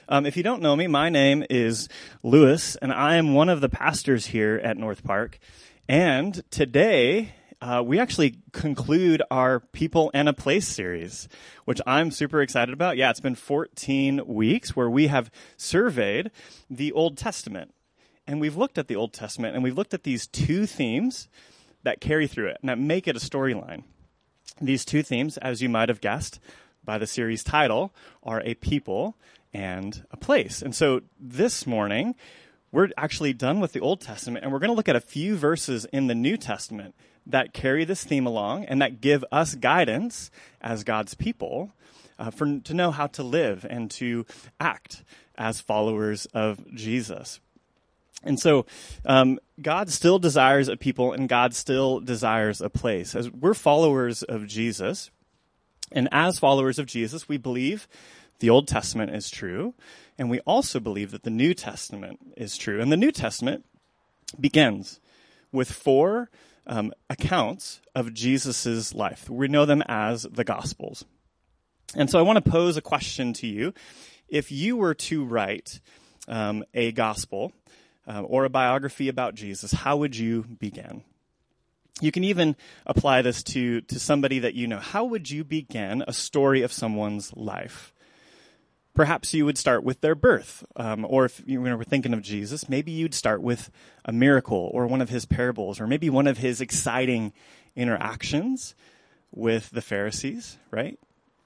If you don't know me, my name is Lewis, and I am one of the pastors here at North Park. And today, we actually conclude our People and a Place series, which I'm super excited about. Yeah, it's been 14 weeks where we have surveyed the Old Testament. And we've looked at the Old Testament, and we've looked at these two themes that carry through it and that make it a storyline. These two themes, as you might have guessed by the series title, are a people and a place. And so this morning, we're actually done with the Old Testament, and we're going to look at a few verses in the New Testament that carry this theme along and that give us guidance as God's people to know how to live and to act as followers of Jesus. And so God still desires a people, and God still desires a place. As we're followers of Jesus, and as followers of Jesus, we believe the Old Testament is true, and we also believe that the New Testament is true. And the New Testament begins with four accounts of Jesus' life. We know them as the Gospels. And so I want to pose a question to you. If you were to write a gospel or a biography about Jesus, how would you begin? You can even apply this to somebody that you know. How would you begin a story of someone's life? Perhaps you would start with their birth, or if you were thinking of Jesus, maybe you'd start with a miracle or one of his parables, or maybe one of his exciting interactions with the Pharisees, right?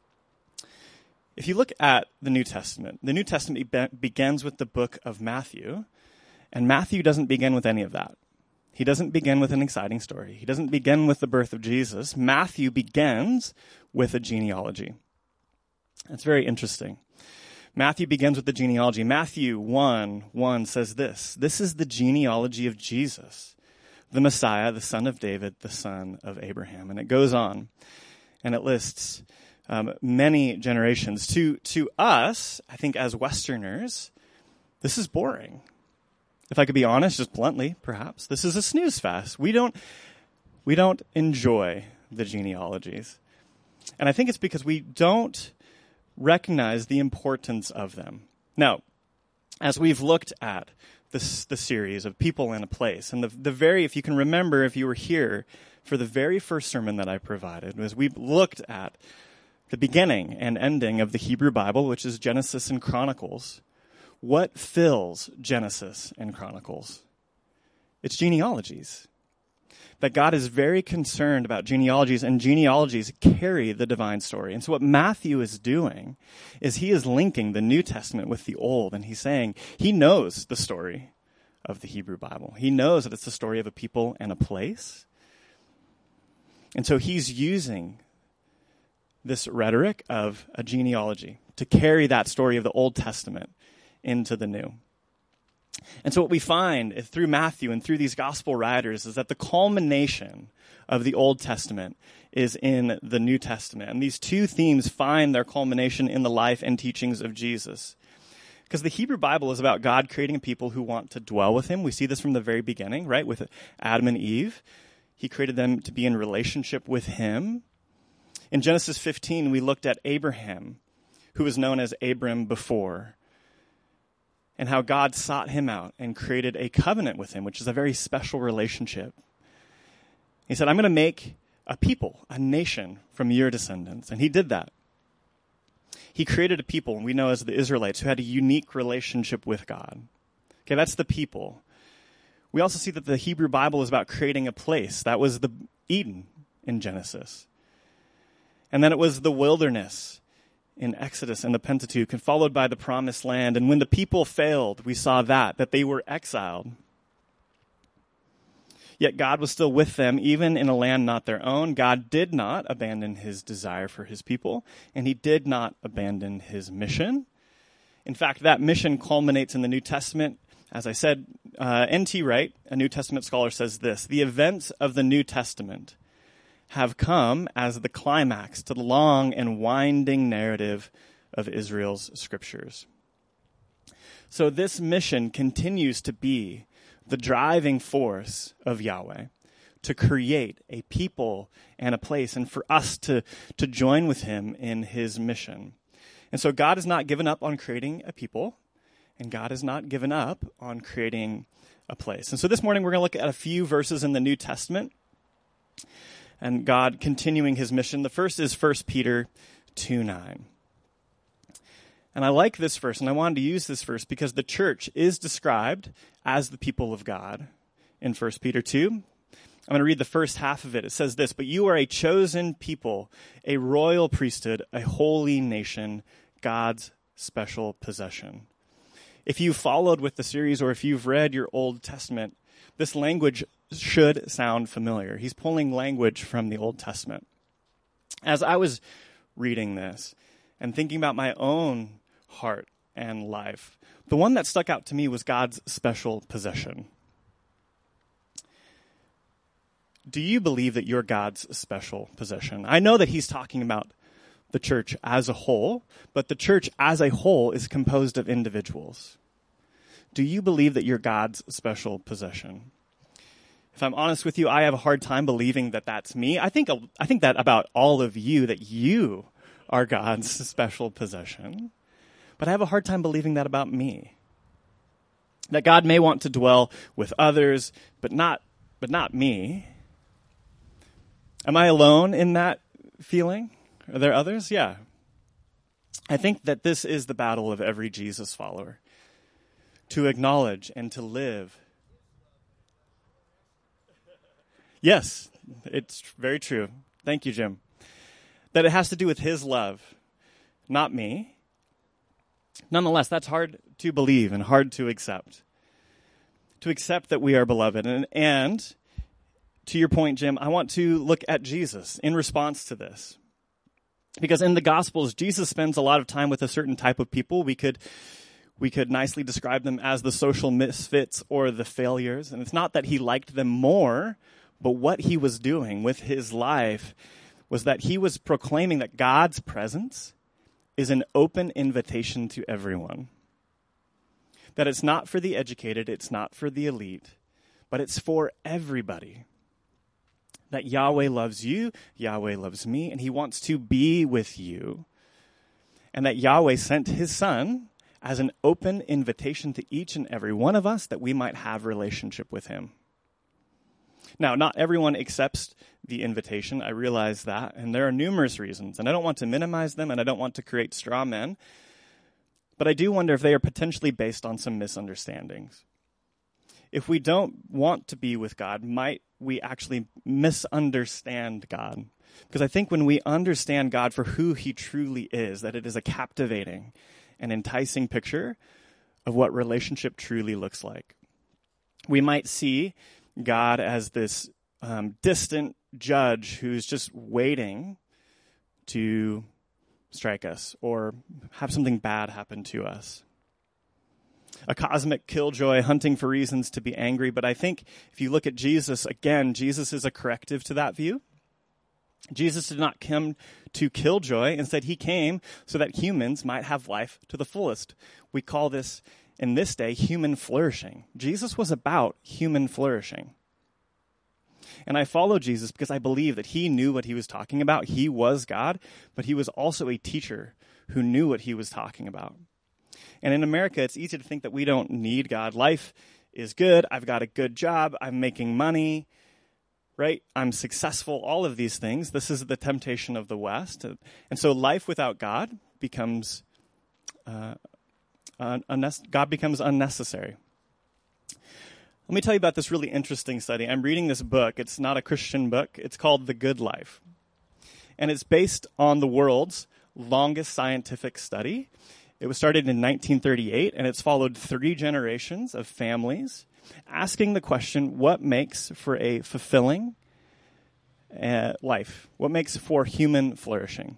If you look at the New Testament begins with the book of Matthew, and Matthew doesn't begin with any of that. He doesn't begin with an exciting story. He doesn't begin with the birth of Jesus. Matthew begins with a genealogy. That's very interesting. Matthew begins with the genealogy. Matthew 1:1 says this: "This is the genealogy of Jesus, the Messiah, the son of David, the son of Abraham." And it goes on, and it lists many generations. To us, I think as Westerners, this is boring. If I could be honest, just bluntly, perhaps, this is a snooze fest. We don't enjoy the genealogies. And I think it's because we don't recognize the importance of them. Now, as we've looked at the series of People and a Place, and if you can remember, if you were here for the very first sermon that I provided, was we looked at the beginning and ending of the Hebrew Bible, which is Genesis and Chronicles. What fills Genesis and Chronicles? It's genealogies. That God is very concerned about genealogies, and genealogies carry the divine story. And so what Matthew is doing is he is linking the New Testament with the Old, and he's saying he knows the story of the Hebrew Bible. He knows that it's the story of a people and a place. And so he's using this rhetoric of a genealogy to carry that story of the Old Testament into the New. And so what we find through Matthew and through these gospel writers is that the culmination of the Old Testament is in the New Testament. And these two themes find their culmination in the life and teachings of Jesus. Because the Hebrew Bible is about God creating a people who want to dwell with him. We see this from the very beginning, right? With Adam and Eve. He created them to be in relationship with him. In Genesis 15, we looked at Abraham, who was known as Abram before, and how God sought him out and created a covenant with him, which is a very special relationship. He said, "I'm going to make a people, a nation from your descendants." And he did that. He created a people we know as the Israelites who had a unique relationship with God. Okay, that's the people. We also see that the Hebrew Bible is about creating a place. That was the Eden in Genesis. And then it was the wilderness in Exodus and the Pentateuch, and followed by the Promised Land. And when the people failed, we saw that they were exiled. Yet God was still with them, even in a land not their own. God did not abandon his desire for his people, and he did not abandon his mission. In fact, that mission culminates in the New Testament. As I said, N.T. Wright, a New Testament scholar, says this: "The events of the New Testament have come as the climax to the long and winding narrative of Israel's scriptures." So this mission continues to be the driving force of Yahweh, to create a people and a place, and for us to join with him in his mission. And so God has not given up on creating a people, and God has not given up on creating a place. And so this morning we're going to look at a few verses in the New Testament and God continuing his mission. The first is 1 Peter 2:9. And I like this verse, and I wanted to use this verse because the church is described as the people of God in 1 Peter 2. I'm going to read the first half of it. It says this, "But you are a chosen people, a royal priesthood, a holy nation, God's special possession." If you followed with the series or if you've read your Old Testament, this language should sound familiar. He's pulling language from the Old Testament. As I was reading this and thinking about my own heart and life, the one that stuck out to me was God's special possession. Do you believe that you're God's special possession? I know that he's talking about the church as a whole, but the church as a whole is composed of individuals. Do you believe that you're God's special possession? If I'm honest with you, I have a hard time believing that that's me. I think that about all of you, that you are God's special possession. But I have a hard time believing that about me. That God may want to dwell with others, but not me. Am I alone in that feeling? Are there others? Yeah. I think that this is the battle of every Jesus follower. To acknowledge and to live. Yes, it's very true. Thank you, Jim. That it has to do with his love, not me. Nonetheless, that's hard to believe and hard to accept. To accept that we are beloved. And to your point, Jim, I want to look at Jesus in response to this. Because in the Gospels, Jesus spends a lot of time with a certain type of people. We could nicely describe them as the social misfits or the failures. And it's not that he liked them more, but what he was doing with his life was that he was proclaiming that God's presence is an open invitation to everyone. That it's not for the educated, it's not for the elite, but it's for everybody. That Yahweh loves you, Yahweh loves me, and he wants to be with you. And that Yahweh sent his son as an open invitation to each and every one of us that we might have relationship with him. Now, not everyone accepts the invitation. I realize that. And there are numerous reasons. And I don't want to minimize them, and I don't want to create straw men. But I do wonder if they are potentially based on some misunderstandings. If we don't want to be with God, might we actually misunderstand God? Because I think when we understand God for who he truly is, that it is a captivating and enticing picture of what relationship truly looks like. We might see God as this distant judge who's just waiting to strike us or have something bad happen to us. A cosmic killjoy hunting for reasons to be angry. But I think if you look at Jesus, again, Jesus is a corrective to that view. Jesus did not come to kill joy. Instead, he came so that humans might have life to the fullest. We call this, in this day, human flourishing. Jesus was about human flourishing. And I follow Jesus because I believe that he knew what he was talking about. He was God, but he was also a teacher who knew what he was talking about. And in America, it's easy to think that we don't need God. Life is good. I've got a good job. I'm making money, right? I'm successful, all of these things. This is the temptation of the West. And so life without God becomes God becomes unnecessary. Let me tell you about this really interesting study. I'm reading this book. It's not a Christian book. It's called The Good Life. And it's based on the world's longest scientific study. It was started in 1938, and it's followed 3 generations of families asking the question, what makes for a fulfilling life? What makes for human flourishing?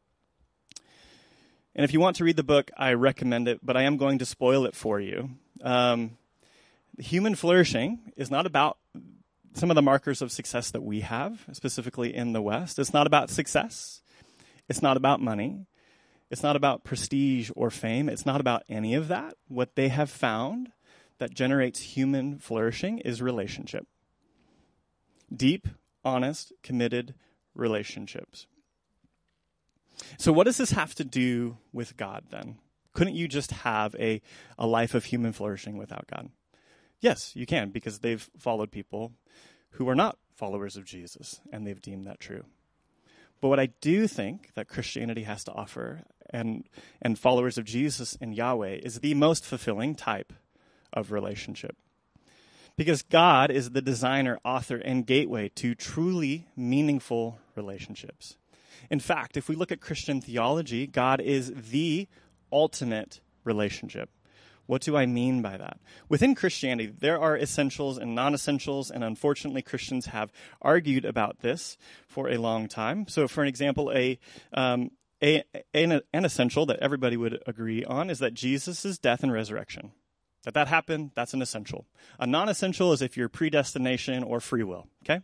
And if you want to read the book, I recommend it, but I am going to spoil it for you. Human flourishing is not about some of the markers of success that we have, specifically in the West. It's not about success. It's not about money. It's not about prestige or fame. It's not about any of that. What they have found that generates human flourishing is relationship. Deep, honest, committed relationships. So what does this have to do with God then? Couldn't you just have a life of human flourishing without God? Yes, you can, because they've followed people who are not followers of Jesus, and they've deemed that true. But what I do think that Christianity has to offer, and followers of Jesus and Yahweh, is the most fulfilling type of relationship. Because God is the designer, author, and gateway to truly meaningful relationships. In fact, if we look at Christian theology, God is the ultimate relationship. What do I mean by that? Within Christianity, there are essentials and non-essentials, and unfortunately, Christians have argued about this for a long time. So, for an example, an essential that everybody would agree on is that Jesus' death and resurrection. That happened, that's an essential. A non-essential is if you're predestination or free will, okay?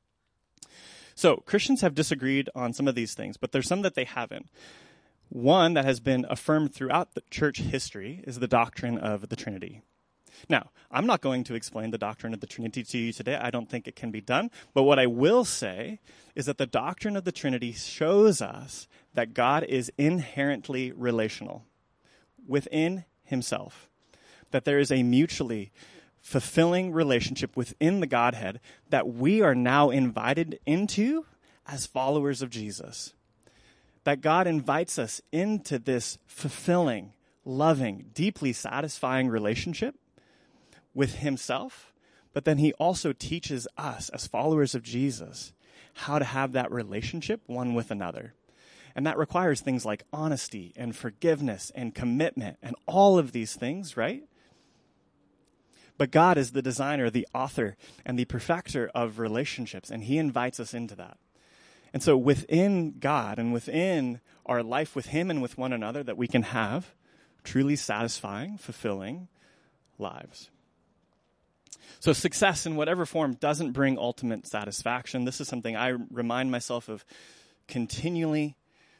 So Christians have disagreed on some of these things, but there's some that they haven't. One that has been affirmed throughout the church history is the doctrine of the Trinity. Now, I'm not going to explain the doctrine of the Trinity to you today. I don't think it can be done. But what I will say is that the doctrine of the Trinity shows us that God is inherently relational within himself. That there is a mutually fulfilling relationship within the Godhead that we are now invited into as followers of Jesus. That God invites us into this fulfilling, loving, deeply satisfying relationship with himself, but then he also teaches us as followers of Jesus how to have that relationship one with another. And that requires things like honesty and forgiveness and commitment and all of these things, right? But God is the designer, the author, and the perfecter of relationships, and he invites us into that. And so within God and within our life with him and with one another, that we can have truly satisfying, fulfilling lives. So success in whatever form doesn't bring ultimate satisfaction. This is something I remind myself of continually.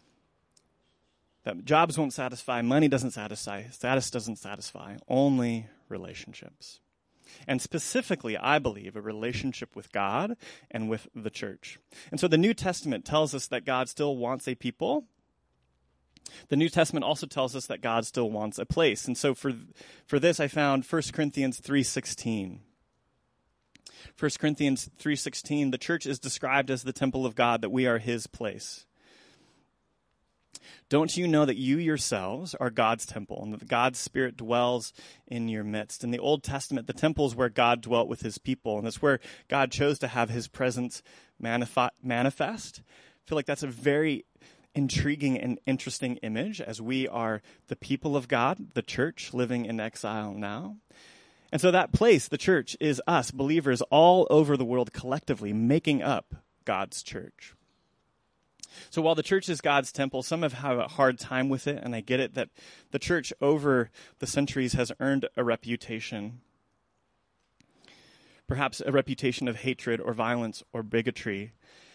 That jobs won't satisfy, money doesn't satisfy, status doesn't satisfy, only relationships. And specifically, I believe, a relationship with God and with the church. And so the New Testament tells us that God still wants a people. The New Testament also tells us that God still wants a place. And so for this, I found 1 Corinthians 3:16. 1 Corinthians 3:16, the church is described as the temple of God, that we are his place. Don't you know that you yourselves are God's temple and that God's Spirit dwells in your midst? In the Old Testament, the temple is where God dwelt with his people, and that's where God chose to have his presence manifest. I feel like that's a very intriguing and interesting image as we are the people of God, the church, living in exile now. And so that place, the church, is us, believers all over the world collectively making up God's church. So while the church is God's temple, some have had a hard time with it, and I get it that the church over the centuries has earned a reputation, perhaps a reputation of hatred or violence or bigotry.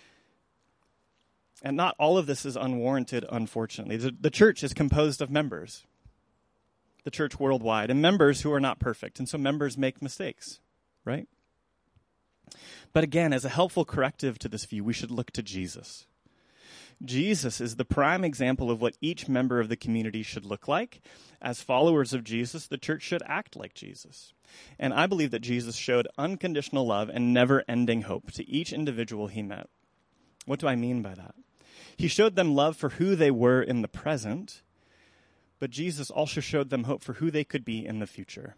And not all of this is unwarranted, unfortunately. The church is composed of members, the church worldwide, and members who are not perfect, and so members make mistakes, right? But again, as a helpful corrective to this view, we should look to Jesus. Jesus is the prime example of what each member of the community should look like. As followers of Jesus, the church should act like Jesus. And I believe that Jesus showed unconditional love and never-ending hope to each individual he met. What do I mean by that? He showed them love for who they were in the present, but Jesus also showed them hope for who they could be in the future.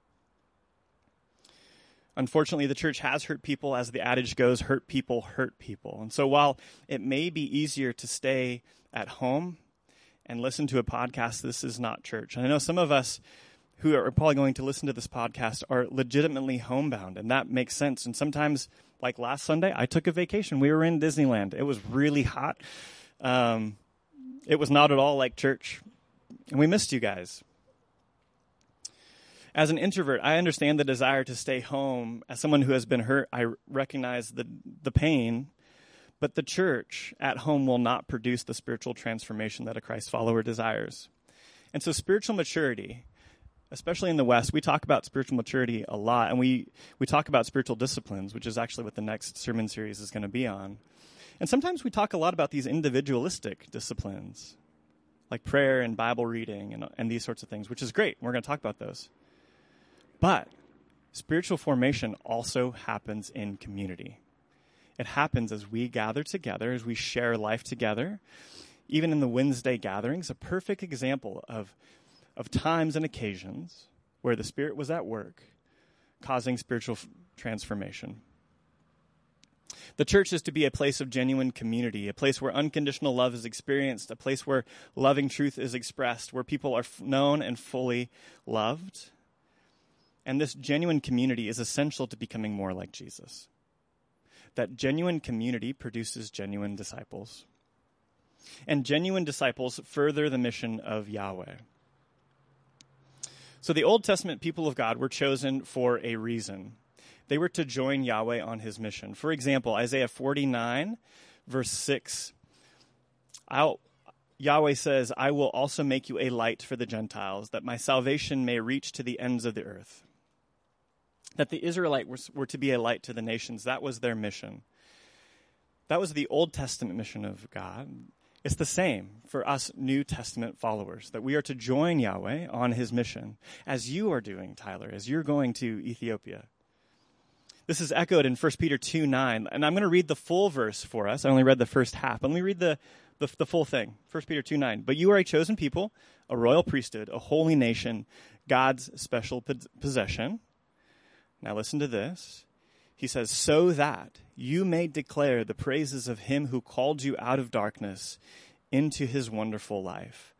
Unfortunately, the church has hurt people. As the adage goes, hurt people hurt people. And so while it may be easier to stay at home and listen to a podcast, this is not church. And I know some of us who are probably going to listen to this podcast are legitimately homebound, and that makes sense. And sometimes, like last Sunday, I took a vacation. We were in Disneyland. It was really hot. It was not at all like church, and we missed you guys. As an introvert, I understand the desire to stay home. As someone who has been hurt, I recognize the pain. But the church at home will not produce the spiritual transformation that a Christ follower desires. And so spiritual maturity, especially in the West, we talk about spiritual maturity a lot. And we talk about spiritual disciplines, which is actually what the next sermon series is going to be on. And sometimes we talk a lot about these individualistic disciplines, like prayer and Bible reading and these sorts of things, which is great. We're going to talk about those. But spiritual formation also happens in community. It happens as we gather together, as we share life together. Even in the Wednesday gatherings, a perfect example of times and occasions where the Spirit was at work, causing spiritual transformation. The church is to be a place of genuine community, a place where unconditional love is experienced, a place where loving truth is expressed, where people are known and fully loved. And this genuine community is essential to becoming more like Jesus. That genuine community produces genuine disciples. And genuine disciples further the mission of Yahweh. So the Old Testament people of God were chosen for a reason. They were to join Yahweh on his mission. For example, Isaiah 49, verse 6, Yahweh says, "I will also make you a light for the Gentiles, that my salvation may reach to the ends of the earth." That the Israelites were to be a light to the nations. That was their mission. That was the Old Testament mission of God. It's the same for us New Testament followers, that we are to join Yahweh on his mission, as you are doing, Tyler, as you're going to Ethiopia. This is echoed in 1 Peter 2:9, and I'm going to read the full verse for us. I only read the first half. Let me read the full thing. 1 Peter 2:9. "But you are a chosen people, a royal priesthood, a holy nation, God's special possession." Now listen to this. He says, "So that you may declare the praises of him who called you out of darkness into his wonderful life."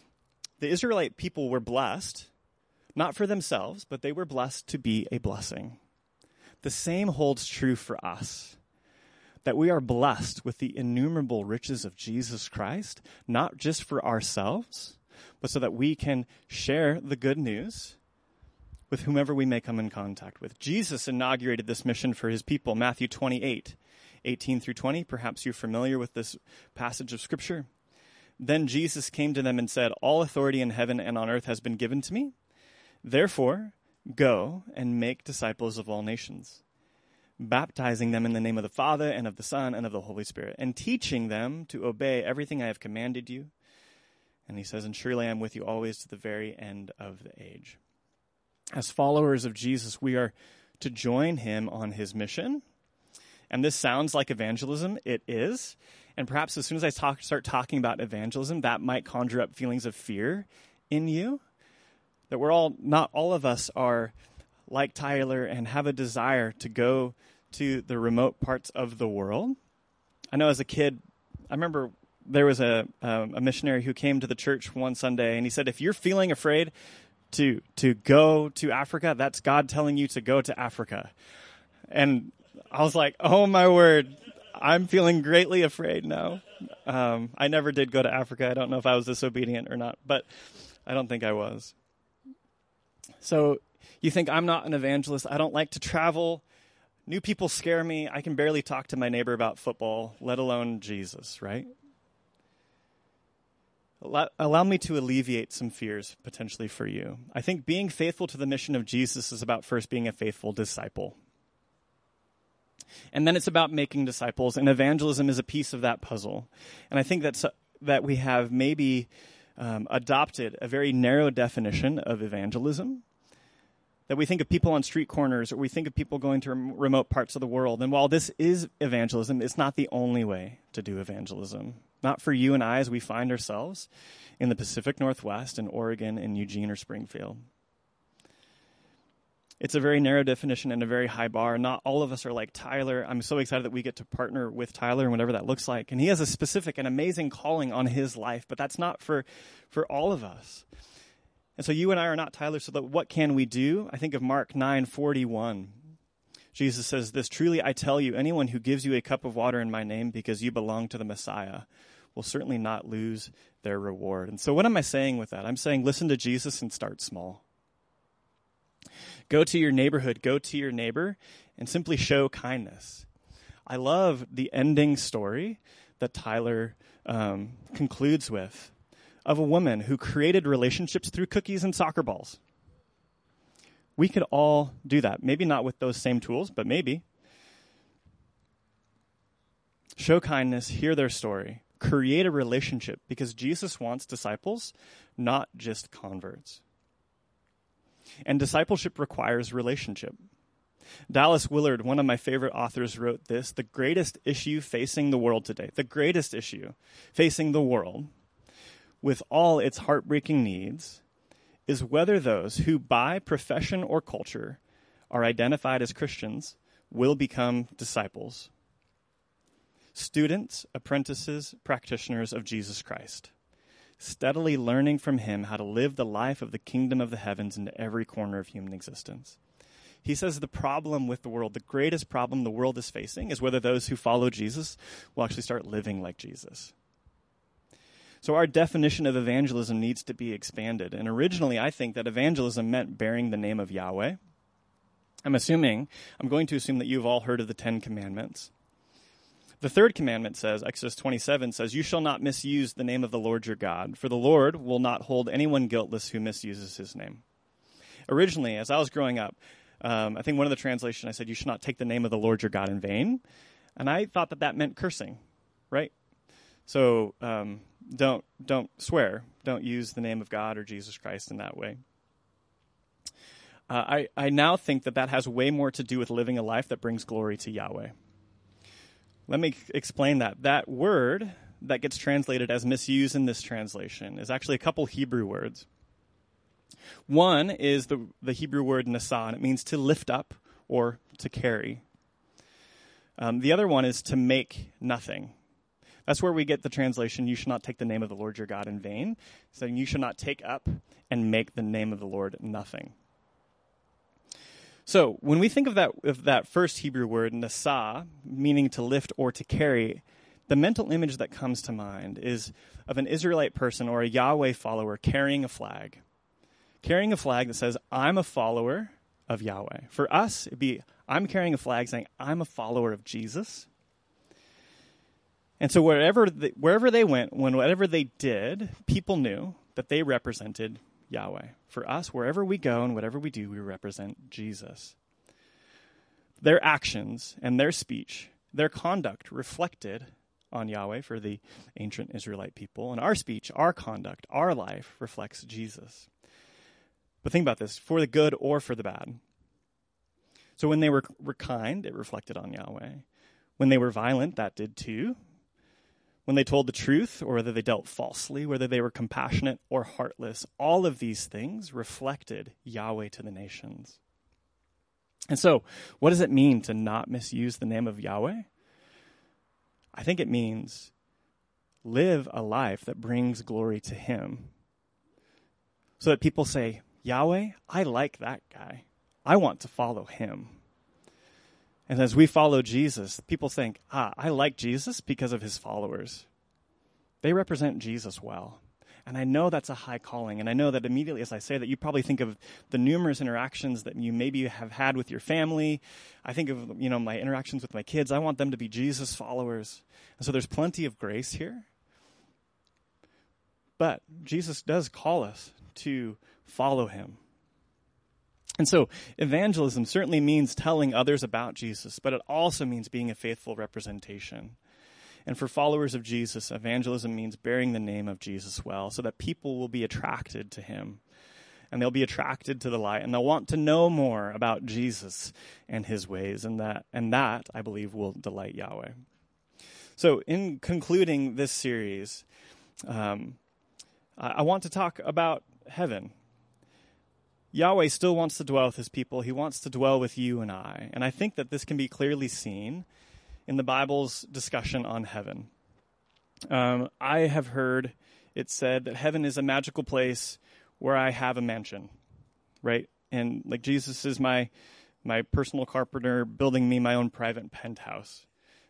The Israelite people were blessed, not for themselves, but they were blessed to be a blessing. The same holds true for us, that we are blessed with the innumerable riches of Jesus Christ, not just for ourselves, but so that we can share the good news with whomever we may come in contact with. Jesus inaugurated this mission for his people. Matthew 28, 18 through 20. Perhaps you're familiar with this passage of Scripture. "Then Jesus came to them and said, 'All authority in heaven and on earth has been given to me. Therefore, go and make disciples of all nations, baptizing them in the name of the Father and of the Son and of the Holy Spirit, and teaching them to obey everything I have commanded you.' And he says, 'And surely I am with you always to the very end of the age.'" As followers of Jesus, we are to join him on his mission. And this sounds like evangelism. It is. And perhaps as soon as I start talking about evangelism, that might conjure up feelings of fear in you. That not all of us are like Tyler and have a desire to go to the remote parts of the world. I know as a kid, I remember there was a missionary who came to the church one Sunday, and he said, "If you're feeling afraid to go to Africa, that's God telling you to go to Africa." And I was like, oh my word, I'm feeling greatly afraid now. I never did go to Africa. I don't know if I was disobedient or not, but I don't think I was. So you think I'm not an evangelist. I don't like to travel. New people scare me. I can barely talk to my neighbor about football, let alone Jesus, right? Allow me to alleviate some fears potentially for you. I think being faithful to the mission of Jesus is about first being a faithful disciple. And then it's about making disciples, and evangelism is a piece of that puzzle. And I think that we have maybe adopted a very narrow definition of evangelism, that we think of people on street corners, or we think of people going to remote parts of the world. And while this is evangelism, it's not the only way to do evangelism. Not for you and I as we find ourselves in the Pacific Northwest, in Oregon, in Eugene, or Springfield. It's a very narrow definition and a very high bar. Not all of us are like Tyler. I'm so excited that we get to partner with Tyler and whatever that looks like. And he has a specific and amazing calling on his life, but that's not for all of us. And so you and I are not Tyler, so what can we do? I think of Mark 9:41. Jesus says this, "Truly I tell you, anyone who gives you a cup of water in my name because you belong to the Messiah will certainly not lose their reward." And so what am I saying with that? I'm saying listen to Jesus and start small. Go to your neighborhood, go to your neighbor, and simply show kindness. I love the ending story that Tyler concludes with, of a woman who created relationships through cookies and soccer balls. We could all do that. Maybe not with those same tools, but maybe. Show kindness, hear their story, create a relationship, because Jesus wants disciples, not just converts. And discipleship requires relationship. Dallas Willard, one of my favorite authors, wrote this: the greatest issue facing the world today, the greatest issue facing the world, with all its heartbreaking needs, is whether those who by profession or culture are identified as Christians will become disciples. Students, apprentices, practitioners of Jesus Christ, steadily learning from him how to live the life of the kingdom of the heavens into every corner of human existence. He says the problem with the world, the greatest problem the world is facing, is whether those who follow Jesus will actually start living like Jesus. So our definition of evangelism needs to be expanded. And originally, I think that evangelism meant bearing the name of Yahweh. I'm going to assume that you've all heard of the 10 Commandments. The third commandment says, Exodus 27 says, "You shall not misuse the name of the Lord your God, for the Lord will not hold anyone guiltless who misuses his name." Originally, as I was growing up, I think one of the translations I said, "You should not take the name of the Lord your God in vain." And I thought that meant cursing, right? So don't swear. Don't use the name of God or Jesus Christ in that way. I now think that has way more to do with living a life that brings glory to Yahweh. Let me explain that. That word that gets translated as misuse in this translation is actually a couple Hebrew words. One is the Hebrew word nasa, and it means to lift up or to carry. The other one is to make nothing. That's where we get the translation, "You should not take the name of the Lord your God in vain." So you should not take up and make the name of the Lord nothing. So when we think of that first Hebrew word, nasa, meaning to lift or to carry, the mental image that comes to mind is of an Israelite person or a Yahweh follower carrying a flag. Carrying a flag that says, "I'm a follower of Yahweh." For us, it'd be, I'm carrying a flag saying, "I'm a follower of Jesus." And so wherever they went, whatever they did, people knew that they represented Yahweh. For us, wherever we go and whatever we do, we represent Jesus. Their actions and their speech, their conduct reflected on Yahweh for the ancient Israelite people. And our speech, our conduct, our life reflects Jesus. But think about this, for the good or for the bad. So when they were kind, it reflected on Yahweh. When they were violent, that did too. When they told the truth, or whether they dealt falsely, whether they were compassionate or heartless, all of these things reflected Yahweh to the nations. And so, what does it mean to not misuse the name of Yahweh? I think it means live a life that brings glory to him. So that people say, "Yahweh, I like that guy. I want to follow him." And as we follow Jesus, people think, I like Jesus because of his followers. They represent Jesus well. And I know that's a high calling. And I know that immediately as I say that, you probably think of the numerous interactions that you maybe have had with your family. I think of, my interactions with my kids. I want them to be Jesus followers. And so there's plenty of grace here. But Jesus does call us to follow him. And so evangelism certainly means telling others about Jesus, but it also means being a faithful representation. And for followers of Jesus, evangelism means bearing the name of Jesus well, so that people will be attracted to him. And they'll be attracted to the light, and they'll want to know more about Jesus and his ways, and that, I believe, will delight Yahweh. So in concluding this series, I want to talk about heaven. Yahweh still wants to dwell with his people. He wants to dwell with you and I. And I think that this can be clearly seen in the Bible's discussion on heaven. I have heard it said that heaven is a magical place where I have a mansion, right? And like Jesus is my personal carpenter building me my own private penthouse.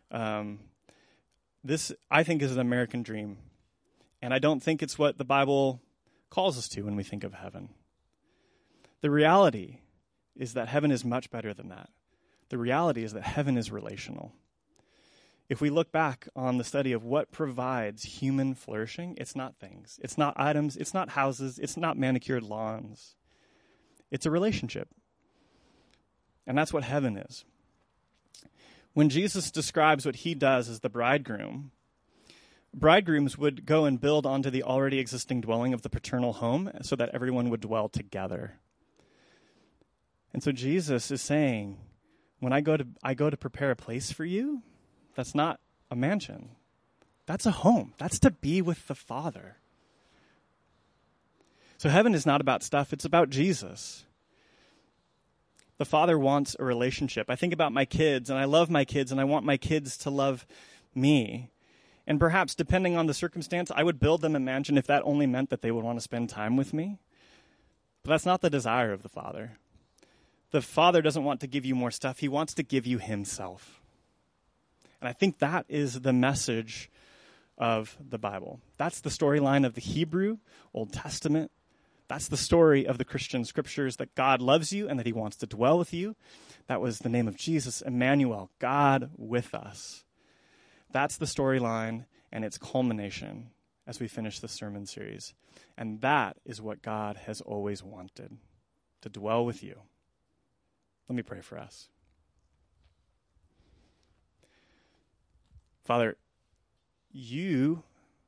This, I think, is an American dream. And I don't think it's what the Bible calls us to when we think of heaven. The reality is that heaven is much better than that. The reality is that heaven is relational. If we look back on the study of what provides human flourishing, it's not things. It's not items. It's not houses. It's not manicured lawns. It's a relationship. And that's what heaven is. When Jesus describes what he does as the bridegroom, bridegrooms would go and build onto the already existing dwelling of the paternal home so that everyone would dwell together. And so Jesus is saying, when I go to prepare a place for you, that's not a mansion. That's a home. That's to be with the Father. So heaven is not about stuff, it's about Jesus. The Father wants a relationship. I think about my kids, and I love my kids, and I want my kids to love me. And perhaps, depending on the circumstance, I would build them a mansion if that only meant that they would want to spend time with me. But that's not the desire of the Father. The Father doesn't want to give you more stuff. He wants to give you himself. And I think that is the message of the Bible. That's the storyline of the Hebrew Old Testament. That's the story of the Christian scriptures, that God loves you and that he wants to dwell with you. That was the name of Jesus, Emmanuel, God with us. That's the storyline and its culmination as we finish the sermon series. And that is what God has always wanted, to dwell with you. Let me pray for us. Father, you,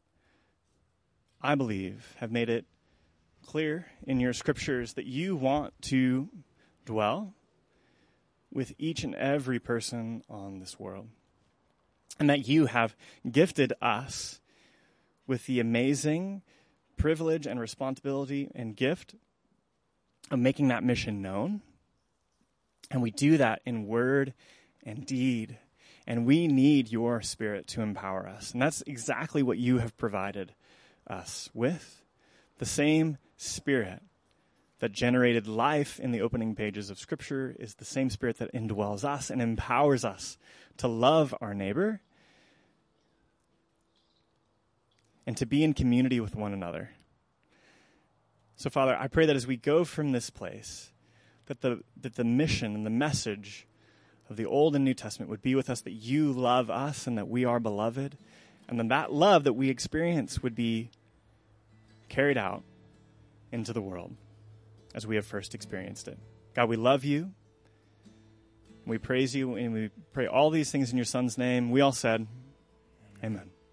I believe, have made it clear in your scriptures that you want to dwell with each and every person on this world, and that you have gifted us with the amazing privilege and responsibility and gift of making that mission known. And we do that in word and deed, and we need your Spirit to empower us. And that's exactly what you have provided us with. The same Spirit that generated life in the opening pages of Scripture is the same Spirit that indwells us and empowers us to love our neighbor and to be in community with one another. So, Father, I pray that as we go from this place, that the mission and the message of the Old and New Testament would be with us, that you love us and that we are beloved, and then that love that we experience would be carried out into the world as we have first experienced it. God, we love you. We praise you, and we pray all these things in your Son's name. We all said, amen.